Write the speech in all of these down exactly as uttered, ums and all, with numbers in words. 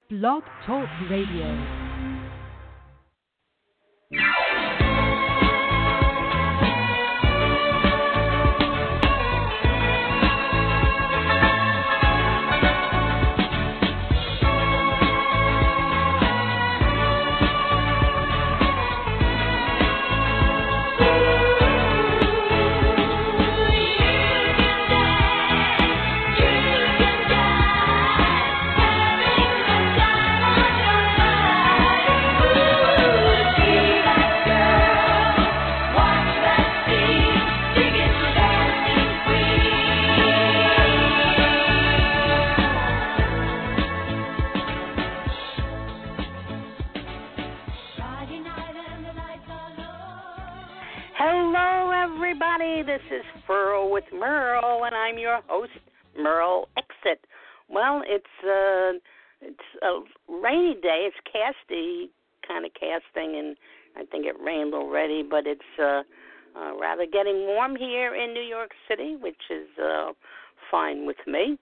Blog Talk Radio. This is Furl with Merle, and I'm your host, Merle Exit. Well, it's uh, it's a rainy day. It's casty, kind of casting, and I think it rained already, but it's uh, uh, rather getting warm here in New York City, which is uh, fine with me.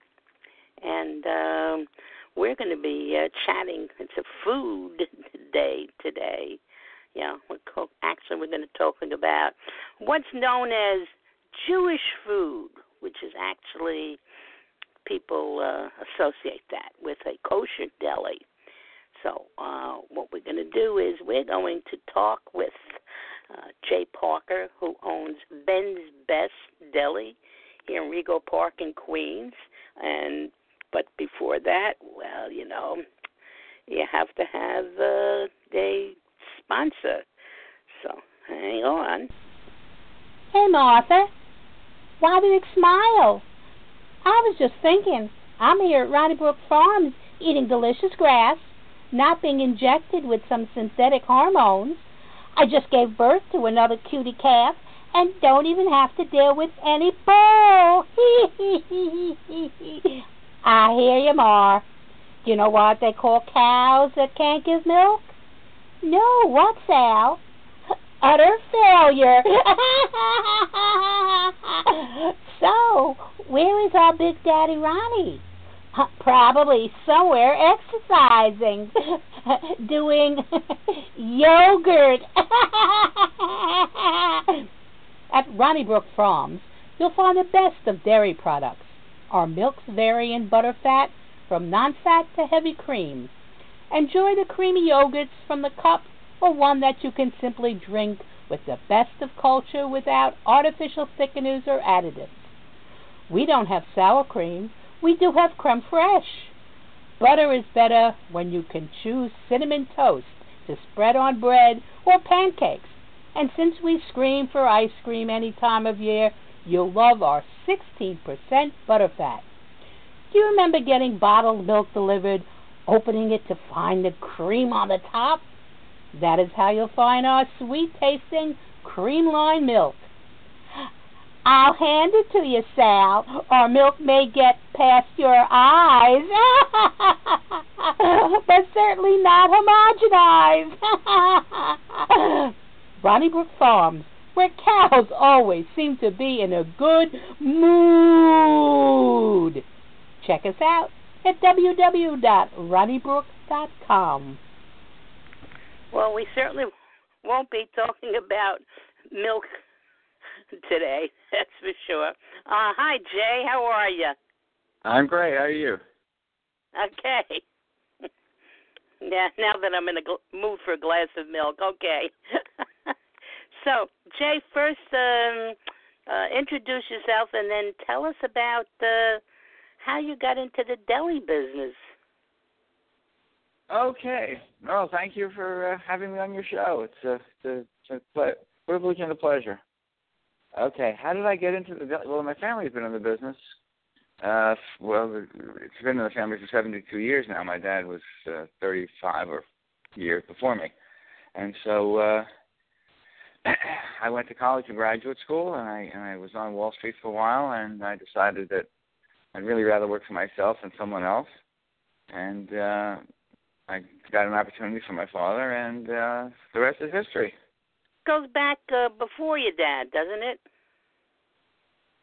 And um, we're going to be uh, chatting. It's a food day today. Yeah, we're co- actually we're going to talk about what's known as Jewish food, which is actually people uh, associate that with a kosher deli. So uh, what we're going to do is we're going to talk with uh, Jay Parker, who owns Ben's Best Deli here in Rego Park in Queens. And but before that, well, you know, you have to have uh, the sponsor. So hang on. Hey, Martha. Why do you smile? I was just thinking, I'm here at Ronnie Brook Farms eating delicious grass, not being injected with some synthetic hormones. I just gave birth to another cutie calf and don't even have to deal with any bull. I hear you, Mar. Do you know what they call cows that can't give milk? No, what, Sal? Utter failure. So, where is our Big Daddy Ronnie? Uh, probably somewhere exercising, doing yogurt. At Ronnie Brook Farms, you'll find the best of dairy products. Our milks vary in butter fat from non-fat to heavy cream. Enjoy the creamy yogurts from the cup or one that you can simply drink with the best of culture without artificial thickeners or additives. We don't have sour cream. We do have creme fraiche. Butter is better when you can choose cinnamon toast to spread on bread or pancakes. And since we scream for ice cream any time of year, you'll love our sixteen percent butterfat. Do you remember getting bottled milk delivered, opening it to find the cream on the top? That is how you'll find our sweet-tasting cream-lined milk. I'll hand it to you, Sal. Our milk may get past your eyes, but certainly not homogenized. Ronnie Brook Farms, where cows always seem to be in a good mood. Check us out at w w w dot ronnie brook dot com. Well, we certainly won't be talking about milk today, that's for sure. Uh, hi, Jay. How are you? I'm great. How are you? Okay. Yeah, now that I'm in a gl- mood for a glass of milk, okay. So, Jay, first um, uh, introduce yourself and then tell us about uh, how you got into the deli business. Okay. Well, thank you for uh, having me on your show. It's a, it's a, it's a ple- privilege and a pleasure. Okay. How did I get into the deli? Well, my family's been in the business. Uh, well, it's been in the family for seventy-two years now. My dad was uh, thirty-five or years before me. And so uh, I went to college and graduate school, and I, and I was on Wall Street for a while, and I decided that I'd really rather work for myself than someone else. And uh, I got an opportunity from my father, and uh, the rest is history. Goes back uh, before your dad, doesn't it?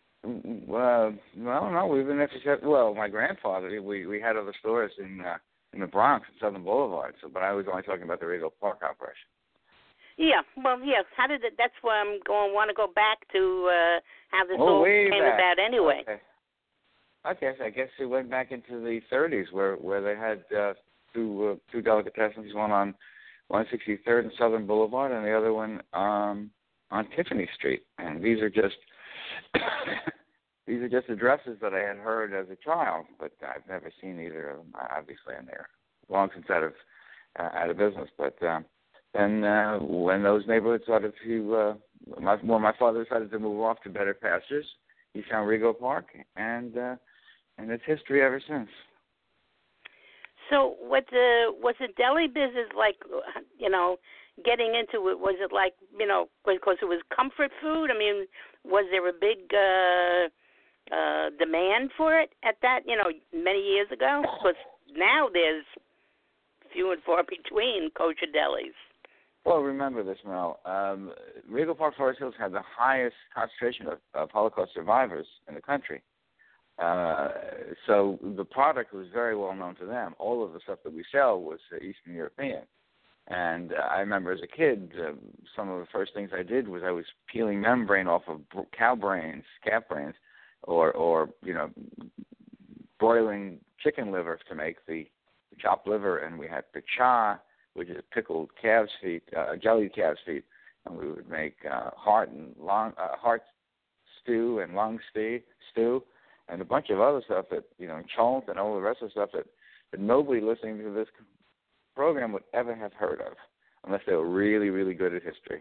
Well, well, no, we've been there for seven, well, my grandfather, we we had other stores in uh, in the Bronx, and Southern Boulevard. So, but I was only talking about the Rego Park operation. Yeah, well, yeah. How did it? That's why I'm going. Want to go back to uh, how this Oh, all way came back. about anyway. Okay. Okay, so I guess it went back into the thirties, where where they had uh, two uh, two delicatessens, one on one sixty-third and Southern Boulevard, and the other one um, on Tiffany Street. And these are just these are just addresses that I had heard as a child, but I've never seen either of them, obviously, and they're long since out of uh, out of business. But um, then uh, when those neighborhoods started to, uh, my, when my father decided to move off to better pastures, he found Rego Park, and uh, and it's history ever since. So, what the was the deli business like? You know, getting into it, was it like, you know, because it was comfort food? I mean, was there a big uh, uh, demand for it at that, you know, many years ago? Because now there's few and far between kosher delis. Well, remember this, Mel. Um, Rego Park Forest Hills had the highest concentration of, of Holocaust survivors in the country. Uh, so the product was very well known to them. All of the stuff that we sell was uh, Eastern European. And uh, I remember as a kid, uh, some of the first things I did was I was peeling membrane off of cow brains, calf brains, or, or you know, broiling chicken liver to make the chopped liver. And we had picha, which is pickled calves' feet, uh, jellied calves' feet, and we would make uh, heart and lung, uh, heart stew and lung stew, stew, and a bunch of other stuff that, you know, chont and all the rest of the stuff that, that nobody listening to this program would ever have heard of, unless they were really, really good at history.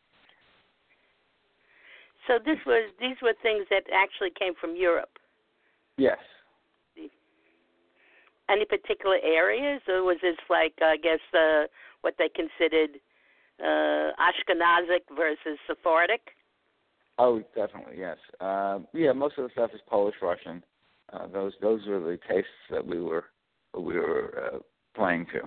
So this was these were things that actually came from Europe. Yes. Any particular areas, or was this like, I guess, uh, what they considered uh, Ashkenazic versus Sephardic? Oh, definitely, yes. Uh, yeah, most of the stuff is Polish Russian. Uh, those those were the tastes that we were we were uh, playing to.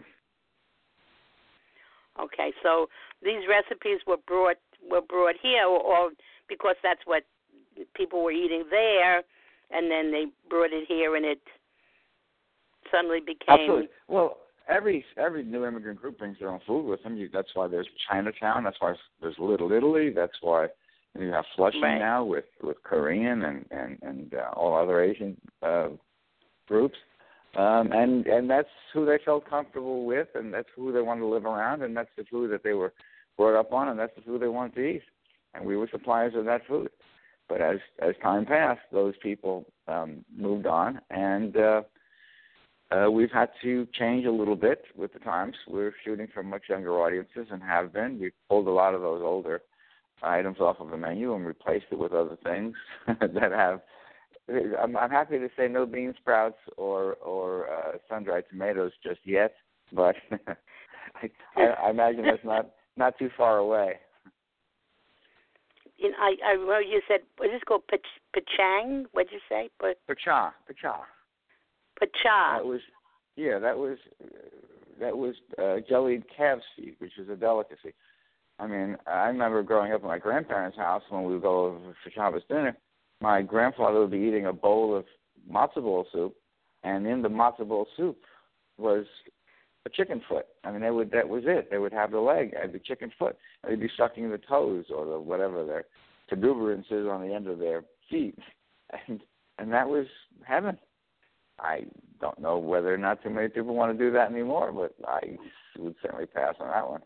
Okay, so these recipes were brought were brought here, or, or because that's what people were eating there, and then they brought it here, and it suddenly became. Absolutely. Well, every every new immigrant group brings their own food with them. You, that's why there's Chinatown. That's why there's Little Italy. That's why you have Flushing right. now with, with Korean and and and uh, all other Asian uh, groups. Um, and and that's who they felt comfortable with, and that's who they wanted to live around, and that's the food that they were brought up on, and that's the food they wanted to eat. And we were suppliers of that food. But as as time passed, those people um, moved on, and uh, uh, we've had to change a little bit with the times. We're shooting for much younger audiences and have been. We've pulled a lot of those older items off of the menu and replaced it with other things that have. I'm, I'm happy to say no bean sprouts or or uh, sun-dried tomatoes just yet, but I, I, I imagine that's not, not too far away. You know, I, I well, you said, what is this called? Pach, pachang? What did you say? Pacha, pacha. Pacha. That was, yeah, that was that was uh, jellied calf's feet, which is a delicacy. I mean, I remember growing up at my grandparents' house when we would go over for Shabbos dinner. My grandfather would be eating a bowl of matzo ball soup, and in the matzo ball soup was a chicken foot. I mean, they would that was it. They would have the leg and the chicken foot. And they'd be sucking the toes or the whatever their protuberance is on the end of their feet, and and that was heaven. I don't know whether or not too many people want to do that anymore, but I would certainly pass on that one.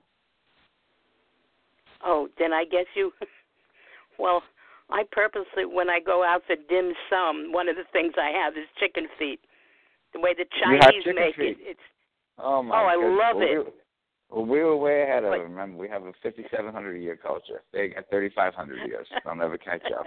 Oh, then I guess you. Well, I purposely, when I go out for dim sum, one of the things I have is chicken feet. The way the Chinese make feet. it, it's. Oh my! Oh, I goodness. love well, it. We, well, we were way ahead of but, them. Remember, we have a fifty-seven hundred year culture. They got thirty-five hundred years. They'll never catch up.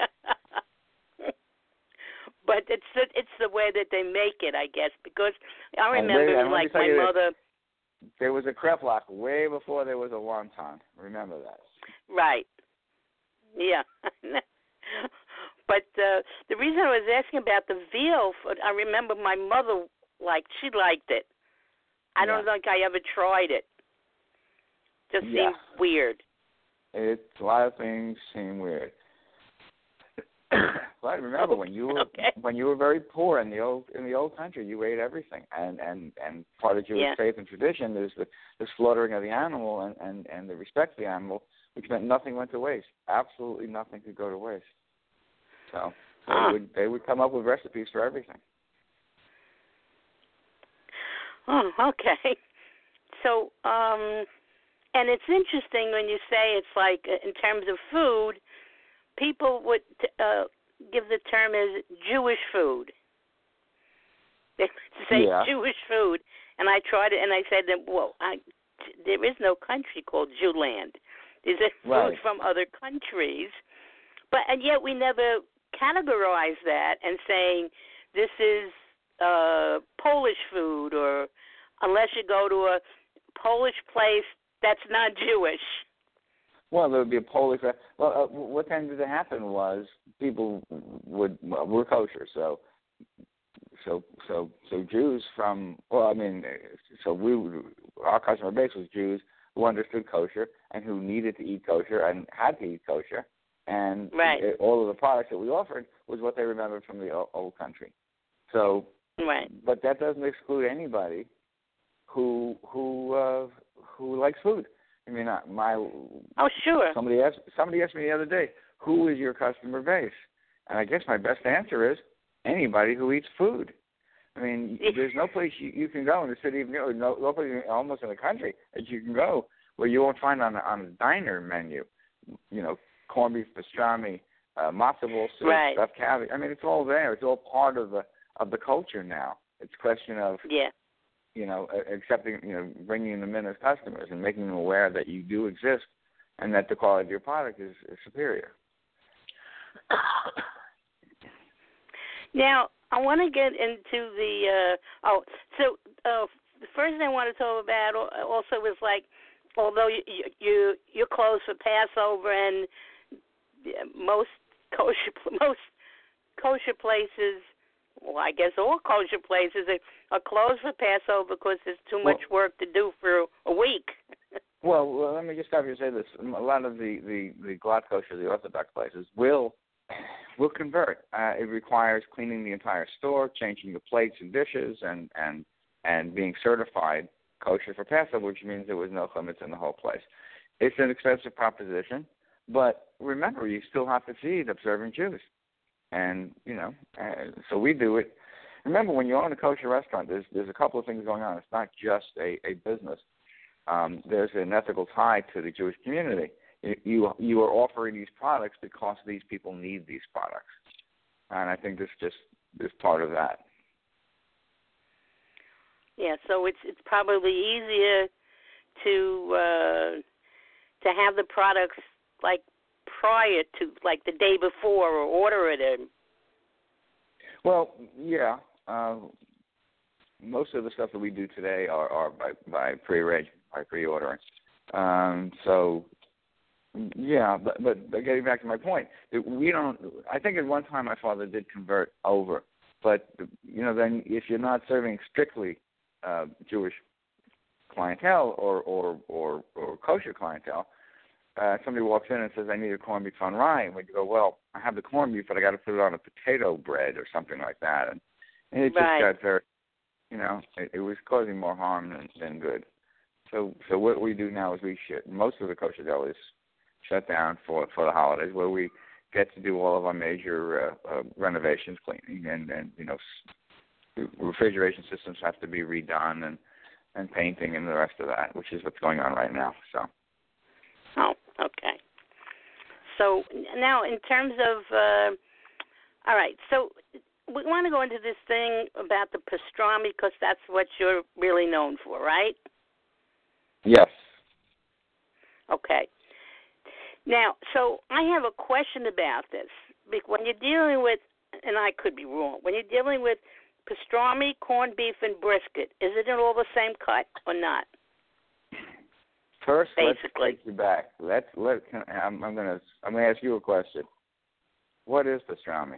But it's the, it's the way that they make it, I guess, because I And remember, wait, like my mother. There was a kreplach way before there was a wonton. Remember that. Right. Yeah. But uh, the reason I was asking about the veal, I remember my mother liked, she liked it. I don't yeah. think I ever tried it. Just yeah. seemed weird. It's a lot of things seem weird. But remember, when you were okay. when you were very poor in the old in the old country, you ate everything, and and and part of Jewish yeah. faith and tradition is the, the slaughtering of the animal and, and and the respect for the animal, which meant nothing went to waste. Absolutely nothing could go to waste. So they huh. would they would come up with recipes for everything. Oh, okay. So, um, and it's interesting when you say it's like uh, in terms of food, people would uh, give the term as Jewish food. They would say Yeah. Jewish food, and I tried it, and I said, well, I, there is no country called Jewland. There's a food Right. from other countries, but and yet we never categorize that and saying this is uh, Polish food, or unless you go to a Polish place that's not Jewish. Well, there would be a Polish. Well, uh, what tended to happen was people would well, we're kosher, so so so so Jews from well, I mean, so we our customer base was Jews who understood kosher and who needed to eat kosher and had to eat kosher, and right. it, all of the products that we offered was what they remembered from the old, old country. So, right. But that doesn't exclude anybody who who uh, who likes food. I mean, my oh sure. Somebody asked somebody asked me the other day, who is your customer base? And I guess my best answer is anybody who eats food. I mean, there's no place you, you can go in the city, you know, no, no place almost in the country that you can go where you won't find on a, on a diner menu, you know, corned beef pastrami, uh, matzo ball soup, right. stuffed cabbage. I mean, it's all there. It's all part of the of the culture now. It's a question of yeah. you know, accepting, you know, bringing them in as customers and making them aware that you do exist and that the quality of your product is, is superior. Now, I want to get into the, uh, oh, so uh, the first thing I want to talk about also was like, although you, you, you're closed for Passover and most kosher, most kosher places, well, I guess all kosher places are, are closed for Passover because there's too much well, work to do for a week. well, well, let me just stop you and say this. A lot of the, the, the glatt kosher, the Orthodox places, will will convert. Uh, it requires cleaning the entire store, changing the plates and dishes, and, and, and being certified kosher for Passover, which means there was no limits in the whole place. It's an expensive proposition, but remember, you still have to feed observant Jews. And, you know, uh, so we do it. Remember, when you own a kosher restaurant, there's there's a couple of things going on. It's not just a, a business. Um, there's an ethical tie to the Jewish community. You, you you are offering these products because these people need these products. And I think this just is part of that. Yeah, so it's it's probably easier to uh, to have the products like prior to, like the day before, or order it in. Well, yeah. Uh, most of the stuff that we do today are, are by, by pre-arranged, by pre-ordering. Um, so, yeah, but, but getting back to my point, we don't, I think at one time my father did convert over, but, you know, then if you're not serving strictly uh, Jewish clientele or, or, or, or kosher clientele, Uh, somebody walks in and says, I need a corned beef on rye. And we go, well, I have the corned beef, but I got to put it on a potato bread or something like that. And, and it right. just got very, you know, it, it was causing more harm than, than good. So so what we do now is we shut, most of the kosher delis shut down for, for the holidays, where we get to do all of our major uh, uh, renovations, cleaning, and, and, you know, refrigeration systems have to be redone, and, and painting and the rest of that, which is what's going on right now. So. Oh, okay. So now in terms of, uh, all right, so we want to go into this thing about the pastrami because that's what you're really known for, right? Yes. Okay. Now, so I have a question about this. When you're dealing with, and I could be wrong, when you're dealing with pastrami, corned beef, and brisket, is it all the same cut or not? First, Basically. let's take you back. Let's let. I'm, I'm gonna. I'm gonna ask you a question. What is pastrami?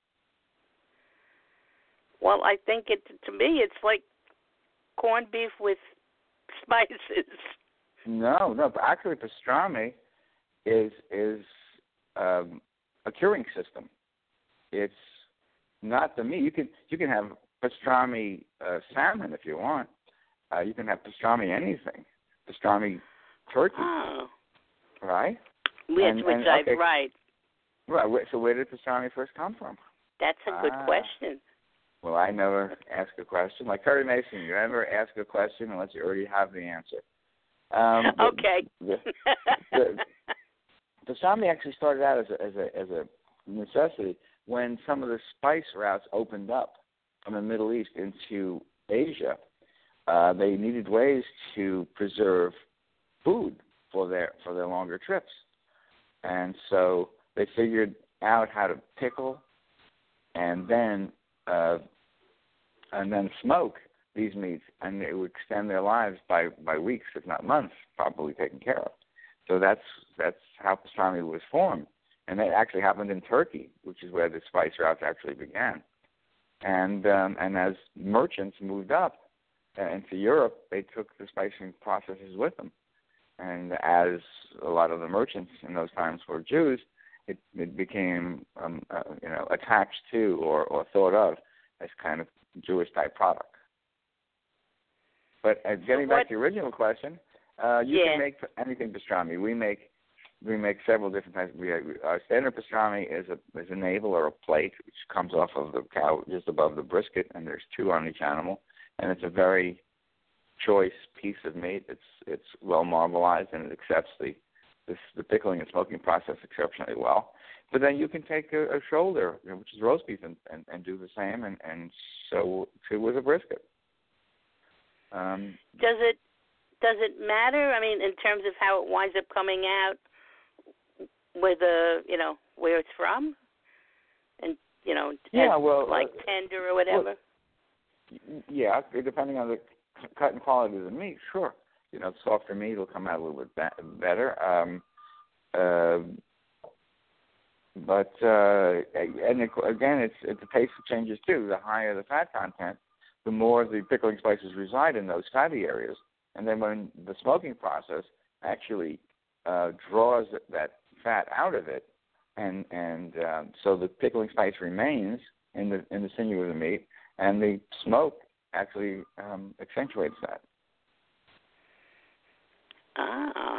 Well, I think it. To me, it's like corned beef with spices. No, no. Actually, pastrami is is um, a curing system. it's not the meat. You can you can have pastrami uh, salmon if you want. Uh, you can have pastrami anything. Pastrami turkey, Oh. right? Which, And- which and, I okay. right. Right. wh- So where did pastrami first come from? That's a good Ah. question. Well, I never ask a question. Like Perry Mason, you never ask a question unless you already have the answer. Um, the- okay. The, the, pastrami actually started out as a, as a as a necessity when some of the spice routes opened up from the Middle East into Asia. Uh, they needed ways to preserve food for their for their longer trips, and so they figured out how to pickle and then uh, and then smoke these meats, and it would extend their lives by, by weeks, if not months, probably taken care of. So that's that's how pastrami was formed, and that actually happened in Turkey, which is where the spice routes actually began. And um, and as merchants moved up uh, into Europe, they took the spicing processes with them. And as a lot of the merchants in those times were Jews, it, it became um, uh, you know attached to or, or thought of as kind of Jewish type product. But uh, getting what, back to the original question, uh, you yeah. can make anything pastrami. We make we make several different types. We, our standard pastrami is a is a navel or a plate which comes off of the cow just above the brisket, and there's two on each animal, and it's a very choice piece of meat. It's it's well marbleized, and it accepts the this, the pickling and smoking process exceptionally well. But then you can take a, a shoulder, which is roast beef, and, and, and do the same, and, and so too with a brisket. Um, Does it does it matter? I mean, in terms of how it winds up coming out, with a you know where it's from, and you know, yeah, as, well, like uh, tender or whatever. Well, yeah, depending on the cut and quality of the meat, sure. You know, softer meat will come out a little bit be- better. Um, uh, but uh, and it, again, it's it, the taste changes too. The higher the fat content, the more the pickling spices reside in those fatty areas. And then when the smoking process actually uh, draws that fat out of it, and and um, so the pickling spice remains in the in the sinew of the meat, and the smoke actually um, accentuates that. Ah.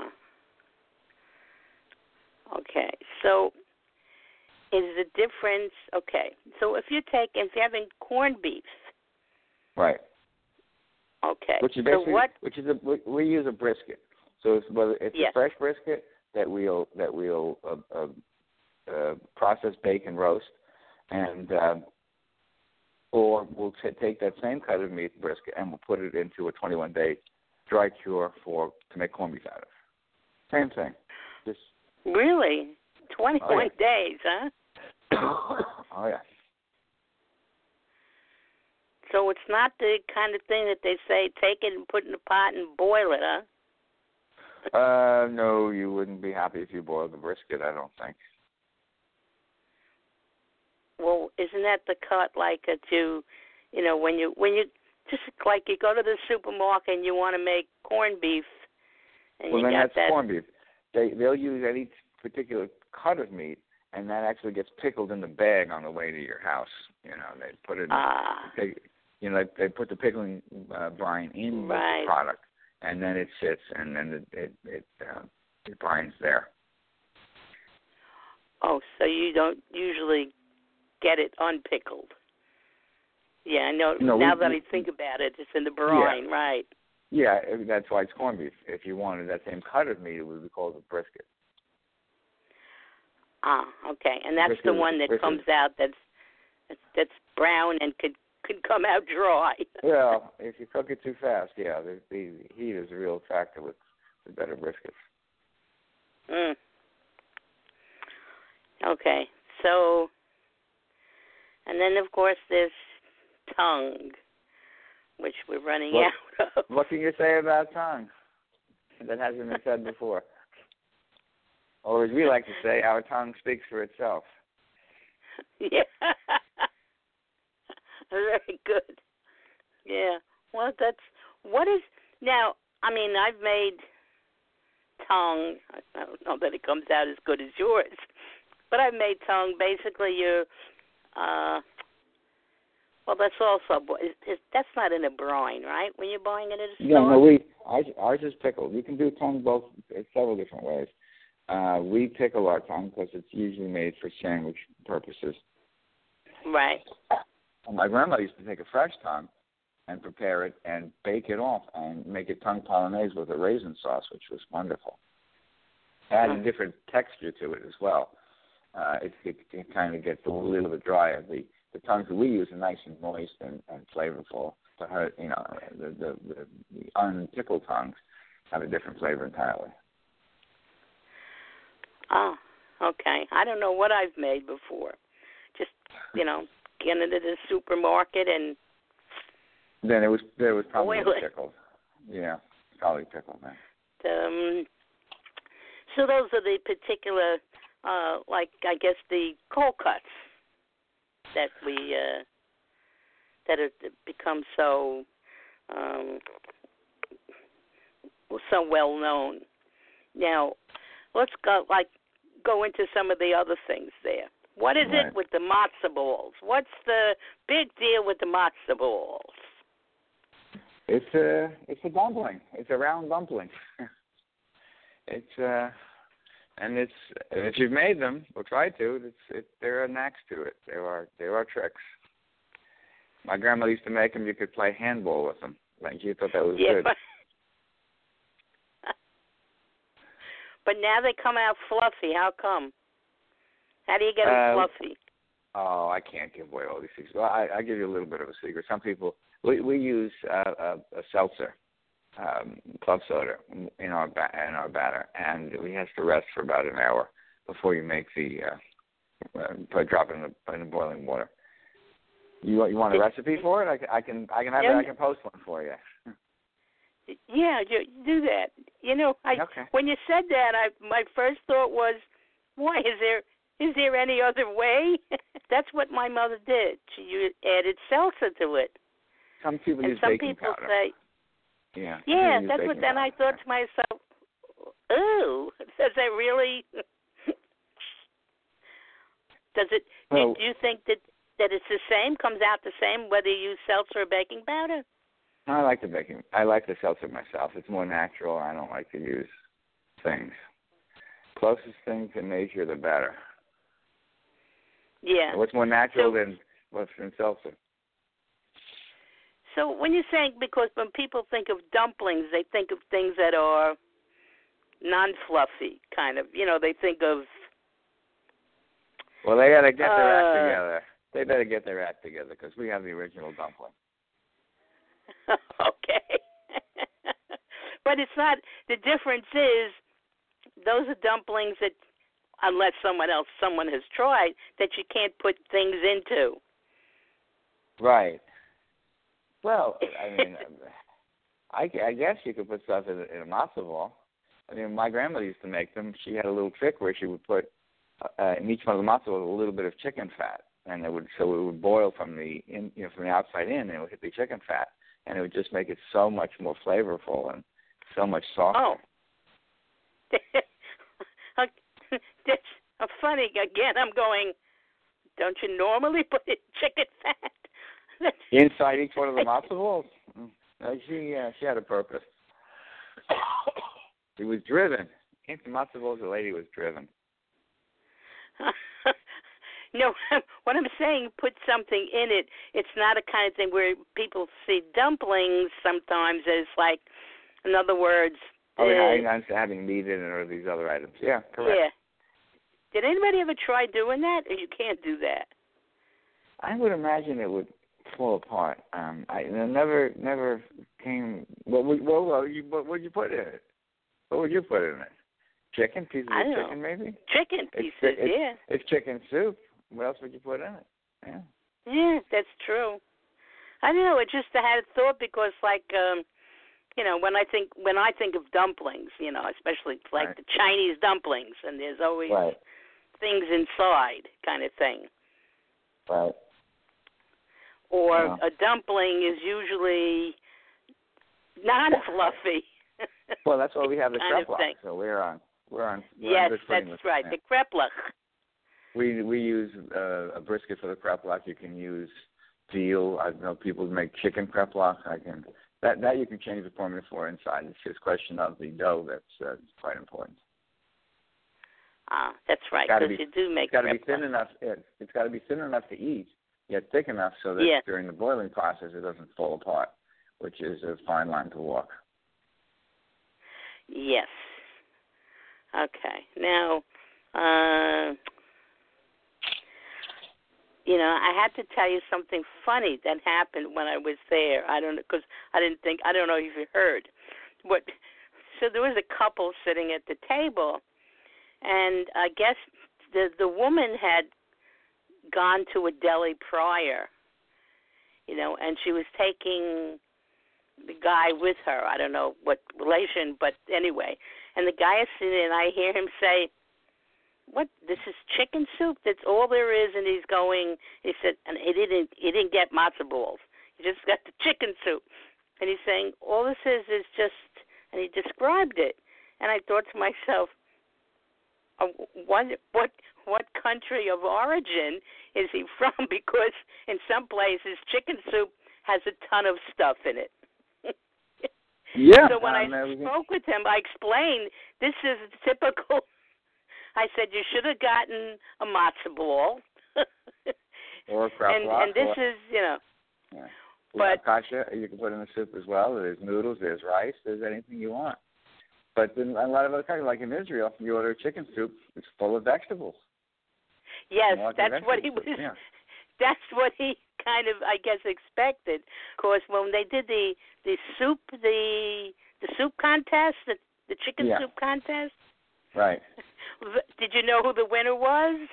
Okay. So is the difference okay? So if you take if you're having corned beef, Right. okay. Which is so basically what? which is a we, we use a brisket. So it's whether it's Yes. a fresh brisket that we'll that we'll uh, uh, uh, process, bake, and roast, and uh, or we'll t- take that same cut of meat brisket and we'll put it into a twenty-one day dry cure for to make corned beef out of. Same thing. Just Really? twenty-one Oh, yeah. days, huh? oh yeah. So it's not the kind of thing that they say take it and put it in a pot and boil it, huh? Uh, no, you wouldn't be happy if you boiled the brisket, I don't think. Well, isn't that the cut like a to, you know, when you when you just like you go to the supermarket and you want to make corned beef, and Well, you then got that's that. corned beef. They they'll use any particular cut of meat, and that actually gets pickled in the bag on the way to your house. You know, they put it. Ah. They, you know, they, they put the pickling uh, brine in Right. the product, and then it sits, and then it it it, uh, it brines there. Oh, so you don't usually get it unpickled. Yeah, I know. No, now we- that we- I think about it, it's in the brine, right? Yeah, that's why it's corned beef. If you wanted that same cut of meat, it would be called a brisket. Ah, okay, and that's the Brisket- one that brisket. comes out that's that's brown and could could come out dry. Well, if you cook it too fast, yeah, the, the heat is a real factor with, with better briskets. Mm. Okay, so, and then of course there's tongue, which we're running What- out of. What can you say about tongue? That hasn't been said before. Or as we like to say, our tongue speaks for itself. Yeah. Very good. Yeah. Well, that's what is now. I mean, I've made tongue. I don't know that it comes out as good as yours, but I've made tongue. Basically, you Uh, well, that's also is, is, that's not in a brine, right? When you're buying it at a store. Yeah, no, we ours, ours is pickled. You can do tongue both several different ways. Uh, we pickle our tongue because it's usually made for sandwich purposes. Right. And my grandma used to take a fresh tongue and prepare it and bake it off and make it tongue polonaise with a raisin sauce, which was wonderful. It had a different texture to it as well. Uh, it, it, it kind of gets a little bit drier. The the tongues that we use are nice and moist and, and flavorful. To her, you know, the the, the the unpickled tongues have a different flavor entirely. Oh, okay. I don't know what I've made before. Just, you know, getting into the supermarket and then it was there was probably oil it. pickled. Yeah, probably pickled. Man. Um, so those are the particular, uh, like I guess the cold cuts that we uh, that have become so um, so well known. Now, let's go like go into some of the other things there. What is right. it with the matzo balls? What's the big deal with the matzo balls? It's a it's a dumpling. It's a round dumpling. it's uh, and it's if you've made them or tried to, it's it, there are knacks to it. There are there are tricks. My grandma used to make them. You could play handball with them. Like she thought that was yeah, good. But, but now they come out fluffy. How come? How do you get them uh, fluffy? Oh, I can't give away all these things. Well, I I give you a little bit of a secret. Some people. We we use uh, a, a seltzer, um, club soda in our ba- in our batter, and we have to rest for about an hour before you make the uh, uh, put drop it in the, in the boiling water. You you want a recipe for it? I can I can I can have yeah. it, I can post one for you. Yeah, you do that. You know, I okay. when you said that, I my first thought was, why is there is there any other way? That's what my mother did. She added seltzer to it. Some people and use some baking people powder. say, yeah, yeah, use that's what. Then powder. I thought to myself, ooh, does that really? Does it? Well, do, do you think that that it's the same? Comes out the same whether you use seltzer or baking powder? I like the baking. I like the seltzer myself. It's more natural. I don't like to use things. Closest thing to nature, the better. Yeah. What's more natural so, than what's in seltzer? So when you're saying, because when people think of dumplings, they think of things that are non-fluffy, kind of. You know, they think of. Well, they got to get their uh, act together. They better get their act together because we have the original dumpling. Okay. But it's not, the difference is those are dumplings that, unless someone else, someone has tried, that you can't put things into. Right. Well, I mean, I, I guess you could put stuff in, in a matzo ball. I mean, my grandmother used to make them. She had a little trick where she would put uh, in each one of the matzo balls a little bit of chicken fat, and it would so it would boil from the in, you know, from the outside in, and it would hit the chicken fat, and it would just make it so much more flavorful and so much softer. Oh. That's funny. Again, I'm going, don't you normally put in chicken fat? Inside each one of the matzo balls? Uh, she, uh, she had a purpose. She was driven. Into matzo balls, the lady was driven. No, what I'm saying, put something in it. It's not a kind of thing where people see dumplings sometimes as like, in other words. Oh, uh, yeah, I'm having meat in it or these other items. Yeah, correct. Yeah. Did anybody ever try doing that, or you can't do that? I would imagine it would fall apart. Um, I never, never came. What would, what, what, you, what would you put in it? What would you put in it? Chicken pieces I of don't chicken, know. maybe. Chicken pieces, it's, it's, yeah. It's chicken soup. What else would you put in it? Yeah. Yeah, that's true. I don't know. It just I had a thought because, like, um, you know, when I think when I think of dumplings, you know, especially like right. the Chinese dumplings, and there's always right. things inside, kind of thing. Right. Or yeah. a dumpling is usually not fluffy. Well, that's why we have the kind kreplach. So we're on. We're on. We're yes, on that's with, right. yeah. The kreplach. we we use uh, a brisket for the kreplach. You can use veal. I know people make chicken kreplach. I can that that you can change the formula for inside. It's just a question of the dough that's uh, quite important. Ah, that's right, because you do make. It's got to be thin enough. It, it's got to be thin enough to eat, yet thick enough so that yeah. during the boiling process it doesn't fall apart, which is a fine line to walk. Yes. Okay. Now, uh, you know, I had to tell you something funny that happened when I was there. I don't know, because I didn't think, I don't know if you heard. What? So there was a couple sitting at the table, and I guess the the woman had gone to a deli prior, you know, and she was taking the guy with her. I don't know what relation, but anyway. And the guy is sitting there, and I hear him say, "What? This is chicken soup? That's all there is." And he's going. He said, and he didn't. He didn't get matzo balls. He just got the chicken soup. And he's saying, all this is is just. And he described it. And I thought to myself, uh, what what what country of origin is he from? Because in some places, chicken soup has a ton of stuff in it. Yeah. So when um, I spoke with him, I explained this is typical. I said you should have gotten a matzo ball. or a kreplach. And, and this or, is, you know. Yeah. But kasha, you can put in the soup as well. There's noodles, there's rice, there's anything you want. But in a lot of other countries, like in Israel, you order a chicken soup, it's full of vegetables. Yes, that's what he was. Yeah. That's what he kind of, I guess, expected. Of course, when they did the the soup, the the soup contest, the the chicken yeah. soup contest. Right. Did you know who the winner was?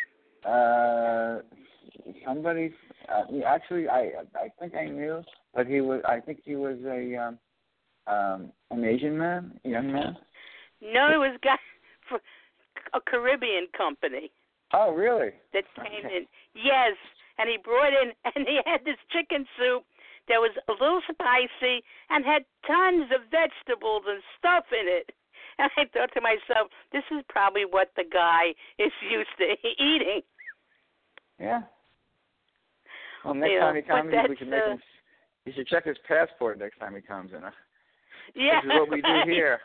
Uh, somebody. Uh, actually, I I think I knew, but he was. I think he was a um, um, an Asian man, a young man. No, it was a guy for a Caribbean company. Oh, really? That came in. Yes, and he brought in, and he had this chicken soup that was a little spicy and had tons of vegetables and stuff in it. And I thought to myself, this is probably what the guy is used to eating. Yeah. Well, next you time know, he comes, we should make uh, him. You should check his passport next time he comes in. Huh? Yeah. This is what we do here.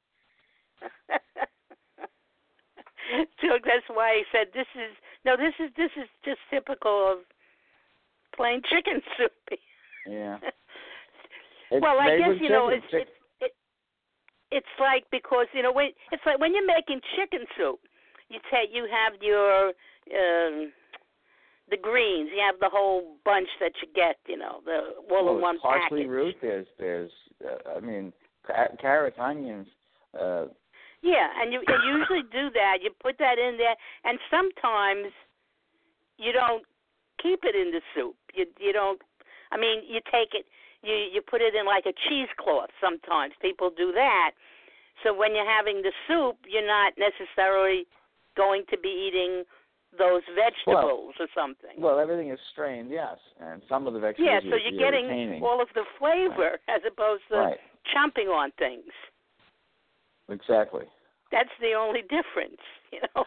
So that's why he said this is no, this is this is just typical of plain chicken soup. Yeah. Well, I guess you know chicken. it's it's it, it's like because you know when it's like when you're making chicken soup, you take you have your um, the greens, you have the whole bunch that you get, you know, the all well, in one parsley package. root. There's there's uh, I mean ca- carrots, onions. Uh, Yeah, and you, you usually do that. You put that in there, and sometimes you don't keep it in the soup. You you don't. I mean, you take it, you you put it in like a cheesecloth. Sometimes people do that. So when you're having the soup, you're not necessarily going to be eating those vegetables well, or something. Well, everything is strained, yes, and some of the vegetables. Yeah, so you're, you're, you're getting retaining. all of the flavor right. as opposed to right. chomping on things. Exactly. That's the only difference, you know.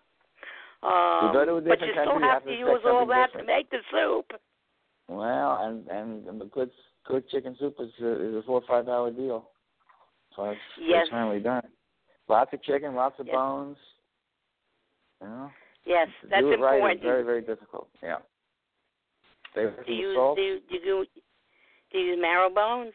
Um, you go to a but different you still country, have you to have to use all that different. to make the soup. Well, and and, and the good good chicken soup is a, is a four or five hour deal. So it's, Yes. it's finally done. Lots of chicken, lots of yes. bones. You know. Yes, to that's do it important. right is very very difficult. Yeah. They do you salt. do you, do you do you use marrow bones?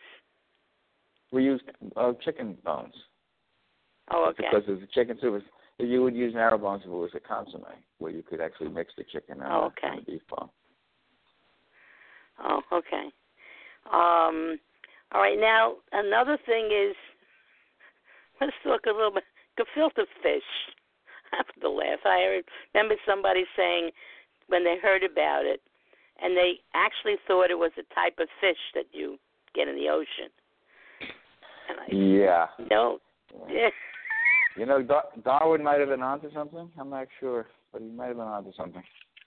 We use uh, chicken bones. Oh, okay. Because it's a chicken soup. You would use marrow bones if it was a consomme, where you could actually mix the chicken and, oh, okay. and the beef bone. Oh, okay. Um, all right. Now another thing is, let's talk a little bit gefilte fish. I have to laugh. I remember somebody saying when they heard about it, and they actually thought it was a type of fish that you get in the ocean. And I yeah. No. Yeah. You know, Dar- Darwin might have been onto something. I'm not sure, but he might have been onto something.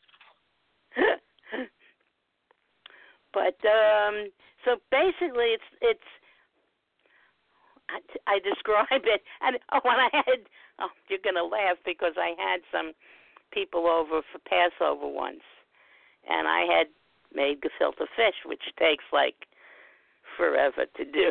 But um, so basically, it's it's. I, I describe it, and oh, when I had, oh, you're gonna laugh because I had some people over for Passover once, and I had made gefilte fish, which takes like forever to do.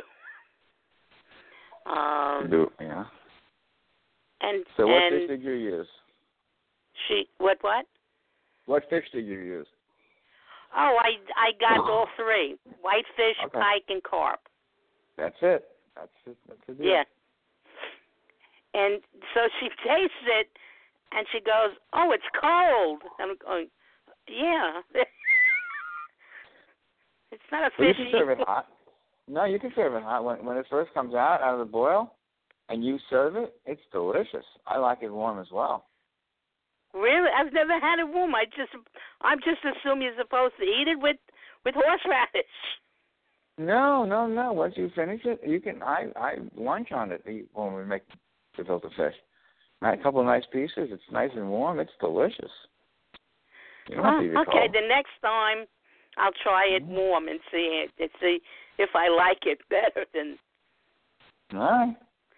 Um, do yeah. And so, what and fish did you use? She what what? What fish did you use? Oh, I I got all three: whitefish, Okay. pike, and carp. That's it. That's it. That's the deal. Yeah. And so she tastes it, and she goes, "Oh, it's cold." And I'm going, "Yeah." It's not a Well, you fish. can serve it hot. No, you can serve it hot. When when it first comes out out of the boil, and you serve it, it's delicious. I like it warm as well. Really, I've never had it warm. I just, I'm just assuming you're supposed to eat it with with horseradish. No, no, no. Once you finish it, you can. I I lunch on it when we make gefilte fish. A couple of nice pieces. It's nice and warm. It's delicious. You don't have to eat it Oh, okay, cold. the next time I'll try it Mm-hmm. warm and see it, and see if I like it better than. All right.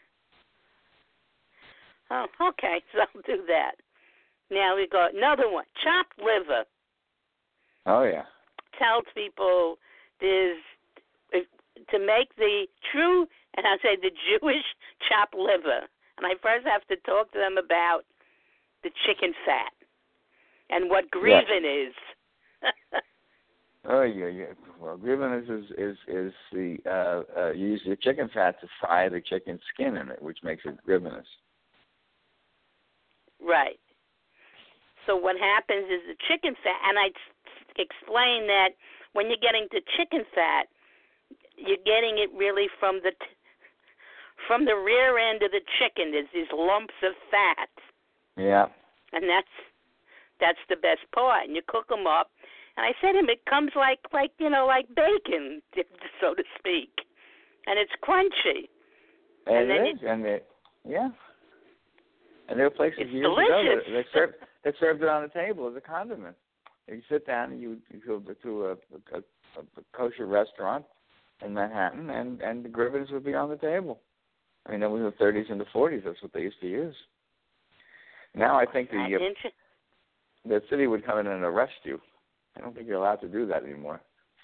Oh, okay, so I'll do that. Now we got another one, chopped liver. Oh yeah. Tells people there's to make the true, and I say the Jewish chopped liver. And I first have to talk to them about the chicken fat and what grievin is. Oh yeah, yeah. Well, grievin is is is, is the uh, uh, you use the chicken fat to fry the chicken skin in it, which makes it grivinous. Right. So what happens is the chicken fat, and I explain that when you're getting the chicken fat, you're getting it really from the t- from the rear end of the chicken. There's these lumps of fat. Yeah. And that's that's the best part. And you cook them up. And I said to him, it comes like like you know like bacon, so to speak, and it's crunchy. And, and then it is, you, and it, yeah. And there were places it's years delicious. ago that they served that served it on the table as a condiment. You sit down and you, you go to a, a, a kosher restaurant in Manhattan, and and the grievins would be on the table. I mean, that was in the thirties and the forties. That's what they used to use. Now I think the uh, the city would come in and arrest you. I don't think you're allowed to do that anymore.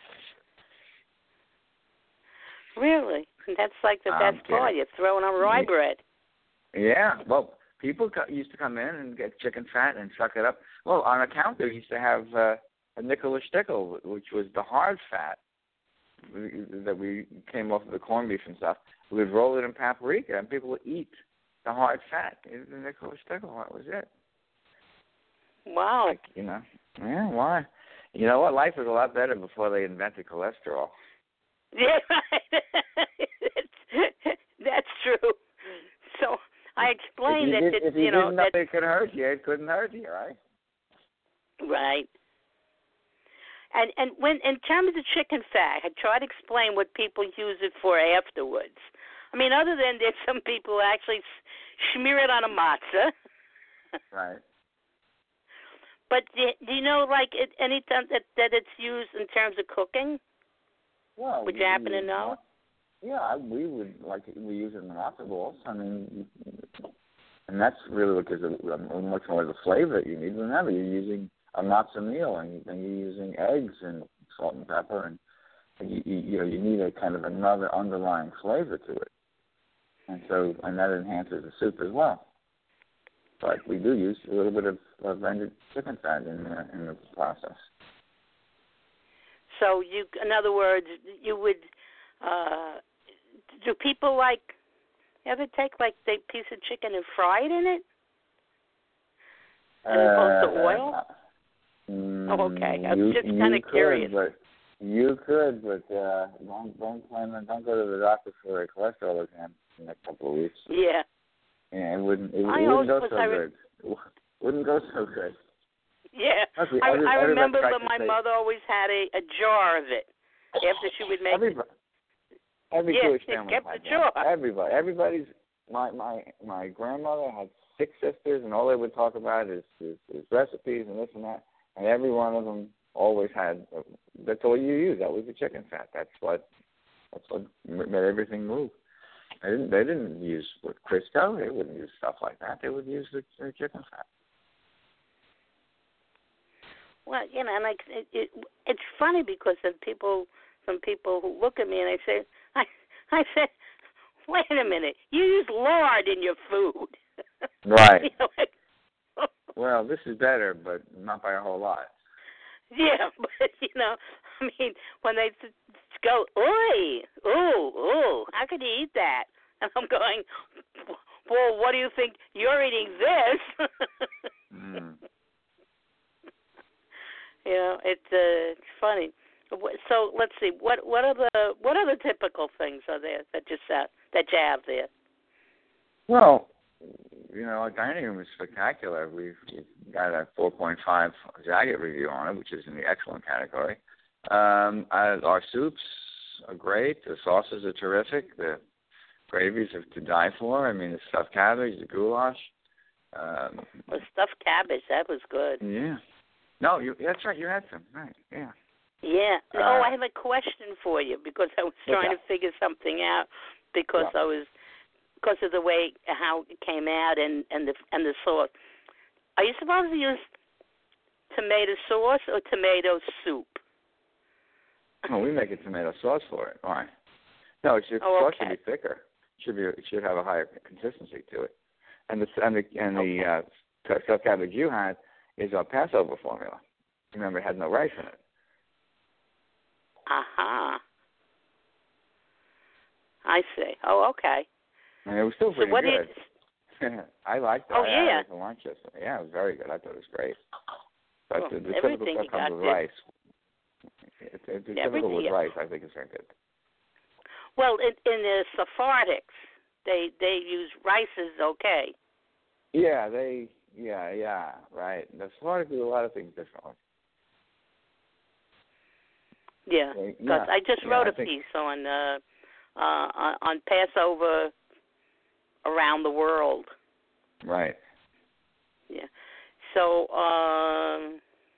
Really? That's like the I'm best part. kidding. You're throwing on rye Yeah. bread. Yeah. Well, people co- used to come in and get chicken fat and suck it up. Well, on a counter, used to have uh, a nickel a shtickel, which was the hard fat that we came off of the corned beef and stuff. We would roll it in paprika, and people would eat the hard fat. It was the nickel a shtickel. That was it. Wow. Like, you know, yeah, why? You know what? Life was a lot better before they invented cholesterol. Yeah, right. that's, that's true. So I explained if you that did, it's, if you, you know didn't know that it could hurt you, it couldn't hurt you, right? right. And and when in terms of chicken fat, I try to explain what people use it for afterwards. I mean, other than there's some people who actually smear it on a matzah. Right. But do, do you know, like, it, any time that that it's used in terms of cooking? Well, Would you happen to know? Yeah, we would like we use it in matzo balls. I mean, and that's really what gives it much more of the flavor that you need. Remember, you're using a matzo meal, and, and you're using eggs and salt and pepper, and, and you, you you know you need a kind of another underlying flavor to it, and so and that enhances the soup as well. But we do use a little bit of, of rendered chicken fat in the, in the process. So you, in other words, you would. Uh, do people like ever take like a piece of chicken and fry it in it, as opposed to oil? Uh, mm, oh, okay. I'm you, just kind of curious. But you could, but uh, don't don't plan on, don't go to the doctor for a cholesterol exam in a couple of weeks. Yeah. Yeah, it wouldn't. It, it I wouldn't go so I good. It wouldn't go so good. Yeah. Actually, I, every, I remember that my say, mother always had a, a jar of it after she would make. Everybody, every yeah, Jewish they family kept had the jar. that. Everybody, everybody's. My my my grandmother had six sisters, and all they would talk about is, is, is recipes and this and that. And every one of them always had. Uh, that's all you use. That was the chicken fat. That's what. That's what made everything move. They didn't. They didn't use with Crisco. They wouldn't use stuff like that. They would use the, the chicken fat. Well, you know, like it, it, it's funny because of people, some people who look at me and I say, I, I said, wait a minute, you use lard in your food. Right. You know, like, well, this is better, but not by a whole lot. Yeah, but you know, I mean, when they go, oi, ooh, ooh, how could you eat that? And I'm going, well, what do you think? You're eating this. mm. You know, it's uh, it's funny. So let's see, what what are the what other typical things are there that you have that you have there? Well, you know, our dining room is spectacular. We've, we've got a four point five Zagat review on it, which is in the excellent category. Um, our soups are great. The sauces are terrific. The gravies are to die for. I mean, the stuffed cabbage, the goulash. Um, well, stuffed cabbage, that was good. Yeah. No, you, that's right. You had some. Right, yeah. Yeah. Uh, oh, I have a question for you because I was trying to figure something out because yeah. I was because of the way how it came out and, and the and the sauce. Are you supposed to use tomato sauce or tomato soup? No, we make a tomato sauce for it. All right. No, it should, oh, sauce okay. should be thicker. It should be. It should have a higher consistency to it. And the and the and okay. the uh, stuffed cabbage you had is our Passover formula. Remember, it had no rice in it. Aha. Uh-huh. I see. Oh, okay. And it was still pretty so what good. Did you... I liked it. Oh, I yeah. had it for lunch yesterday. Yeah, it was very good. I thought it was great. But well, the, the typical stuff comes with rice. It, it, the typical with rice, I think, is very good. Well, in, in the Sephardics, they they use rice is okay. Yeah, they. Yeah, yeah, right. The Sephardics do a lot of things differently. Yeah, because yeah, I just wrote yeah, a think... piece on uh, uh, on Passover around the world. Right. Yeah. So, um,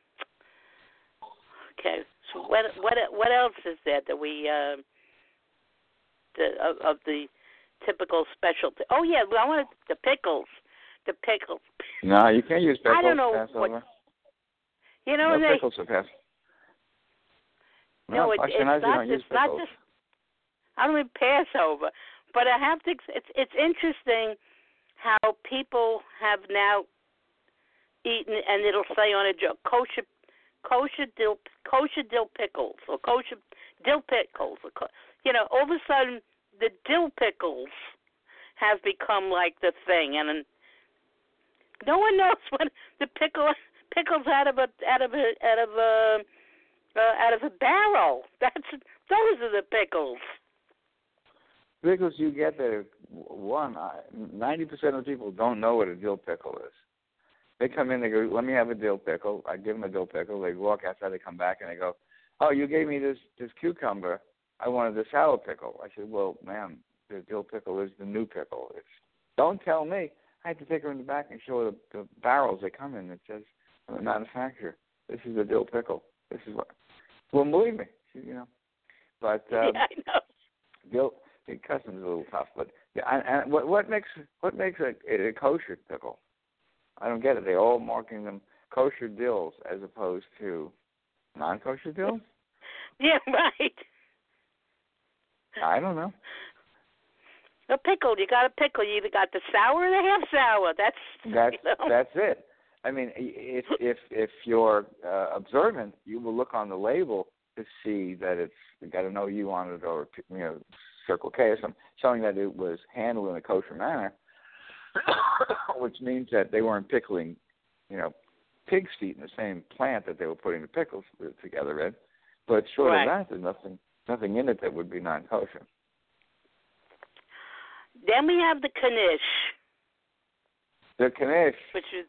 okay. So what what what else is there that we uh, the of, of the typical specialty? Oh yeah, well, I wanted the pickles. The pickles. No, you can't use pickles. I don't know Passover. what. You know no they. pickles for Passover. No, no it, it's Ashkenazi not. don't use It's not pickles. just. I don't mean Passover, but I have to. It's it's interesting how people have now eaten, and it'll say on a joke, kosher, kosher dill, kosher dill pickles, or kosher dill pickles. Or, you know, all of a sudden the dill pickles have become like the thing, and no one knows when the pickle pickles out of a out of a out of a uh, out of a barrel. That's those are the pickles. Pickles you get there, one, ninety percent of the people don't know what a dill pickle is. They come in, they go, let me have a dill pickle. I give them a dill pickle. They walk outside, they come back, and they go, oh, you gave me this, this cucumber. I wanted the sour pickle. I said, well, ma'am, the dill pickle is the new pickle. It's, don't tell me. I had to take her in the back and show her the, the barrels they come in. It says, from the manufacturer, this is a dill pickle. This is what, well, believe me, you know. But um, yeah, I know. dill, the customs is a little tough, but yeah, and, and what what makes what makes a, a kosher pickle? I don't get it. They're all marking them kosher dills as opposed to non-kosher dills. Yeah, right. I don't know. A pickle, you got a pickle. You either got the sour or the half sour. That's that's you know. that's it. I mean, if if if you're uh, observant, you will look on the label to see that it's got an O U on it or you know Circle K or something, showing that it was handled in a kosher manner, which means that they weren't pickling, you know, pig's feet in the same plant that they were putting the pickles together in. But short right. of that, there's nothing nothing in it that would be non-kosher. Then we have the knish. The knish. Which is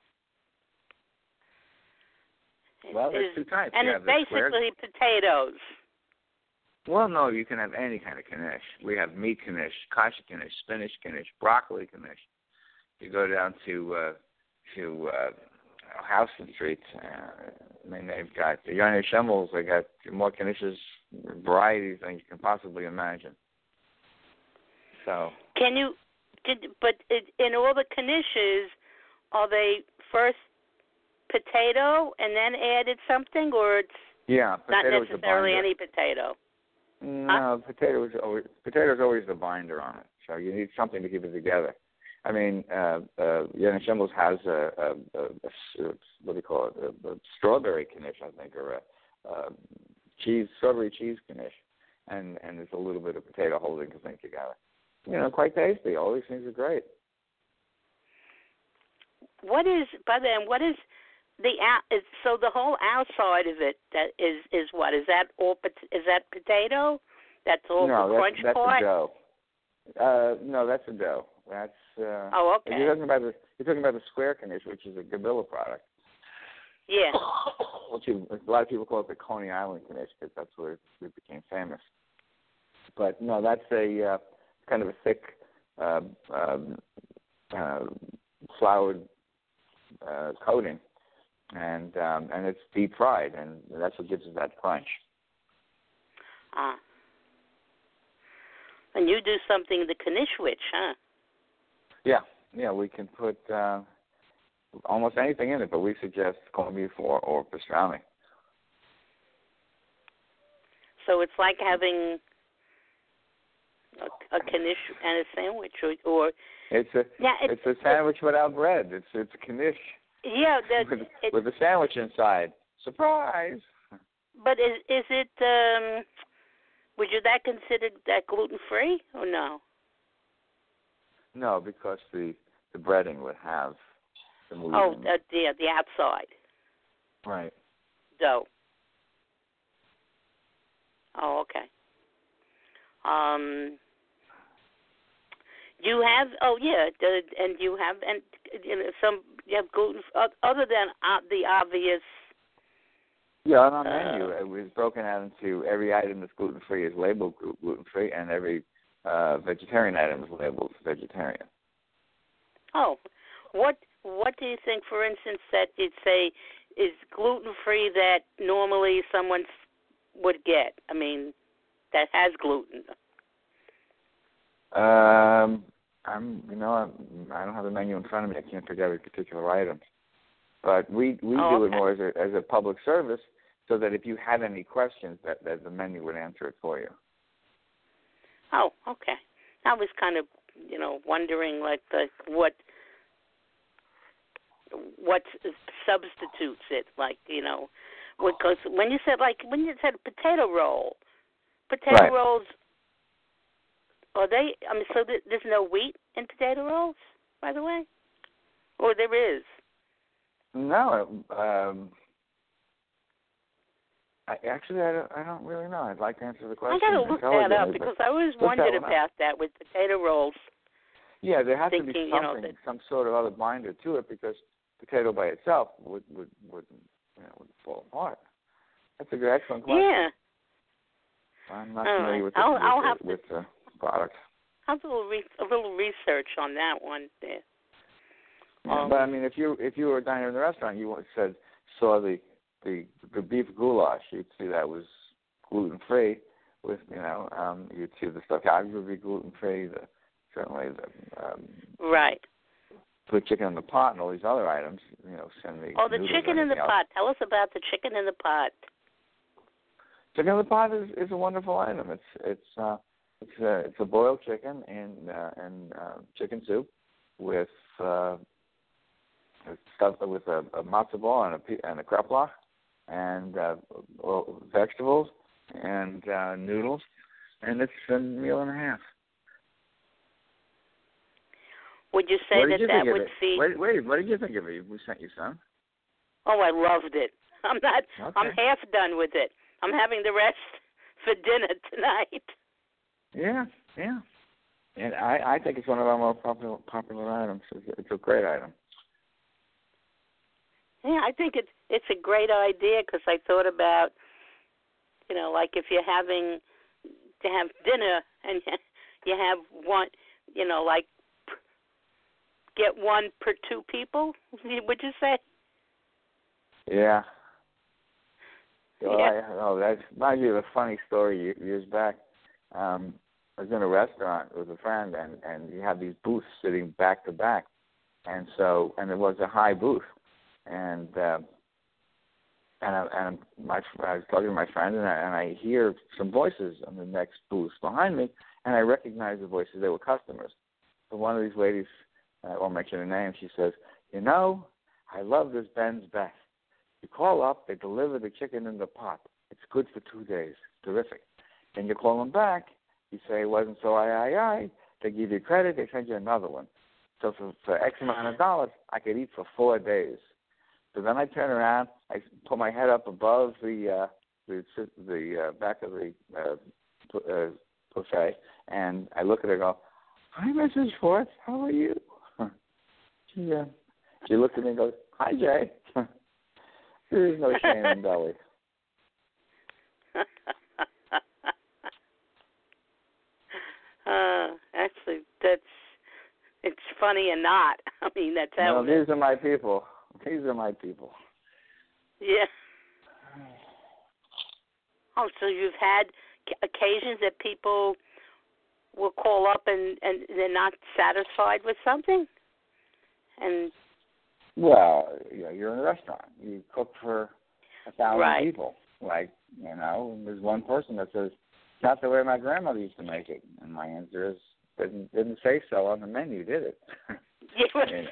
well, there's is, two types. And you it's have basically squared. potatoes. Well, no, you can have any kind of knish. We have meat knish, kasha knish, spinach knish, broccoli knish. You go down to uh, to uh, Houston Street. Uh, I mean, they've got the Yarnay Shemmels. They got more knishes, varieties than you can possibly imagine. So. Can you? Did, but it, in all the knishes, are they first potato and then added something, or it's Yeah, not potato is the necessarily binder. any potato? No, potato is always potato is always the binder on it. So you need something to keep it together. I mean, uh, uh, Yen and Shimbles has a, a, a, a, what do you call it? A, a strawberry knish, I think, or a, a cheese strawberry cheese knish, and and there's a little bit of potato holding the thing together. You know, quite tasty. All these things are great. What is, by then, what is the out? Is, so the whole outside of it that is is what? Is that all? Is that potato? That's all no, the that's, crunch that's part? a dough. Uh, no, that's a dough. That's uh, oh, okay. You're talking about the you're talking about the square knish, which is a Gabilla product. Yeah. Which you, a lot of people call it the Coney Island knish because that's where it, it became famous. But no, that's a uh, kind of a thick, uh, um, uh, floured uh, coating, and um, and it's deep fried, and that's what gives it that crunch. Ah. And you do something the knish with, huh? Yeah, yeah, we can put uh, almost anything in it, but we suggest corned beef or, or pastrami. So it's like having a, a knish and a sandwich, or, or it's a yeah, it's, it's a sandwich without bread. It's it's a knish yeah, that, with, it, with a sandwich inside. Surprise! But is is it? Um, would you that considered that gluten free or no? No, because the the breading would have the moving. Oh, uh, yeah, the outside. Right. Dough. Oh, okay. Um, you have oh yeah, the, and you have and you know some you have gluten other than uh, the obvious. Yeah, on our uh, menu it was broken out into every item that's gluten free is labeled gluten free, and every uh, vegetarian item is labeled vegetarian. Oh, what what do you think, for instance, that you'd say is gluten free that normally someone would get? I mean, that has gluten. Um, I'm, you know, I'm, I don't have the menu in front of me. I can't pick every particular item, but we we oh, do okay. it more as a as a public service, so that if you had any questions, that, that the menu would answer it for you. Oh, okay. I was kind of, you know, wondering like the what what substitutes it, like, you know, because when you said like when you said potato roll, potato Right. rolls. Are they? I mean, so there's no wheat in potato rolls, by the way, or there is? No, um, I, actually, I don't, I don't really know. I'd like to answer the question. I got to look that up because I always wondered about that with potato rolls. Yeah, there has thinking, to be you something, know, that, some sort of other binder to it, because potato by itself would would would you know would fall apart. That's a good, excellent question. Yeah. I'm not All familiar right. with the, I'll, with, I'll the, have to, with the product. I'll do a little, re- a little research on that one there. Yeah, Um, but I mean, if you if you were a diner in the restaurant, you said saw the the the beef goulash, you'd see that was gluten free. With you know, um, you'd see the stuffed cabbage would be gluten free. The certainly the um, right. put chicken in the pot and all these other items. You know, send the Oh, the noodles chicken and in the everything pot. else. Tell us about the chicken in the pot. Chicken in the pot is, is a wonderful item. It's it's uh, it's a it's a boiled chicken and uh, and uh, chicken soup with uh, stuff with a, a matzo ball and a and a kreplach and uh, vegetables and uh, noodles, and it's a meal and a half. Would you say what that you that think would of it? feed? Wait, wait, what did you think of it? We sent you some. Oh, I loved it. I'm not. Okay. I'm half done with it. I'm having the rest for dinner tonight. Yeah, yeah. And I, I think it's one of our more popular popular items. It's, it's a great item. Yeah, I think it's it's a great idea because I thought about, you know, like if you're having to have dinner and you have one, you know, like get one per two people. Would you say? Yeah. Well, Yeah. I, oh, that reminds me of a funny story years back. Um, I was in a restaurant with a friend, and, and you have these booths sitting back to back, and so and it was a high booth, and uh, and I, and my I was talking to my friend, and I, and I hear some voices on the next booth behind me, and I recognize the voices. They were customers. So one of these ladies, I won't mention her name, she says, "You know, I love this Ben's Best. You call up, they deliver the chicken in the pot. It's good for two days. Terrific. Then you call them back. You say it wasn't so I, I, I. They give you credit. They send you another one. So for, for X amount of dollars, I could eat for four days." So then I turn around. I put my head up above the uh, the, the uh, back of the uh, uh, buffet, and I look at her and go, "Hi, Missus Schwartz. How are you?" she, uh, she looked at me and goes, "Hi, Jay." There is no shame in belly. uh, actually, that's it's funny and not. I mean, that's how. No, these are my people. These are my people. Yeah. Oh, so you've had occasions that people will call up and, and they're not satisfied with something? And well, you know, you're in a restaurant. You cook for a thousand right. people. Like, you know, there's one person that says, "It's not the way my grandmother used to make it." And my answer is, didn't, didn't say so on the menu, did it? Yeah. You know.